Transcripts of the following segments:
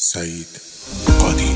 سعید قادی.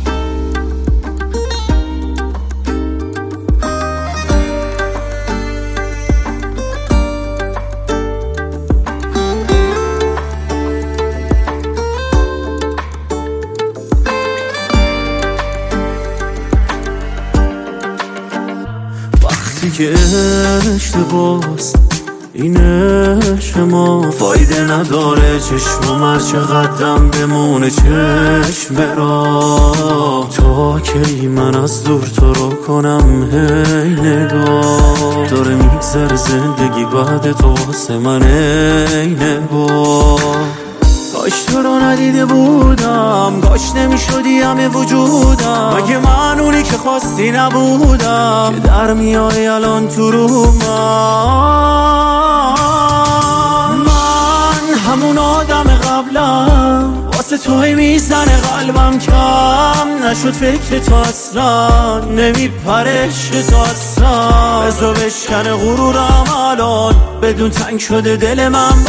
وقتی که اشتباس این عشق ما فایده نداره، چشمم هر چقدرم بمونه چشم را، تا کی من از دور تو رو کنم هی نگاه، داره میگذره زندگی بعد تو واسه من ای نگاه. کاش تو رو ندیده بودم، کاش نمیشدی همه وجودم، مگه من اونی که خواستی نبودم که در میای الان تو رو من همون آدم قبلم، واسه توی میزنه قلبم کم نشد فکر تو اصلا، نمیپرش تو اصلا، بزا بشکنه غرورم الان بدون تنگ شده دل من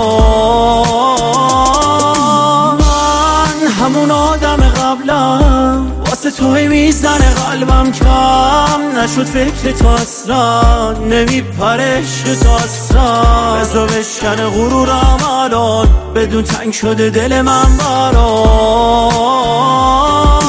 برام. من همون آدم قبلم، واسه توی میزنه قلبم کم نشد فکر تو اصلا، نمیپرش تو اصلا، بزا بشکنه غرورم الان بدون تنگ شده دل من برام.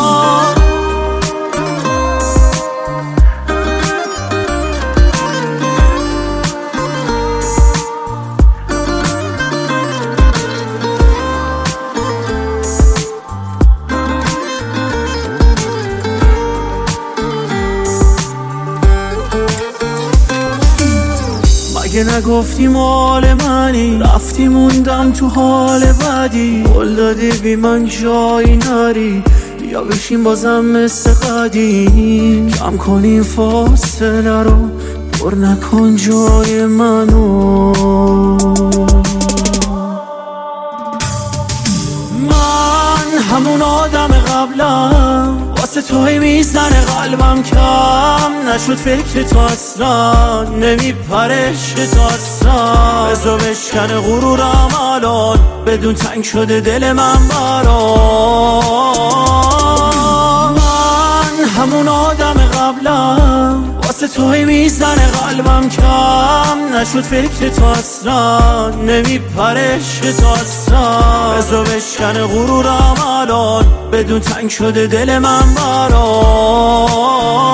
مگه نگفتی مال منی، رفتی موندم تو حال بدی، قول دادی بی من جایی نری، یا بشین بازم مثل قدیم، کم کنیم فاصله رو پر نکن جای منو. من همون آدم قبلم، واسه توی میزنه قلبم کم نشد فکر تو اصلا، نمیپرش تو اصلا، بزا بشکنه غرورم الان بدون تنگ شده دل من برام. من همون آدم قبلم، واسه توی میزنه قلبم کم نشد فکر تو اصلا، نمیپرش تو اصلا، بزا بشکنه غرورم الان بدون تنگ شده دل من برام.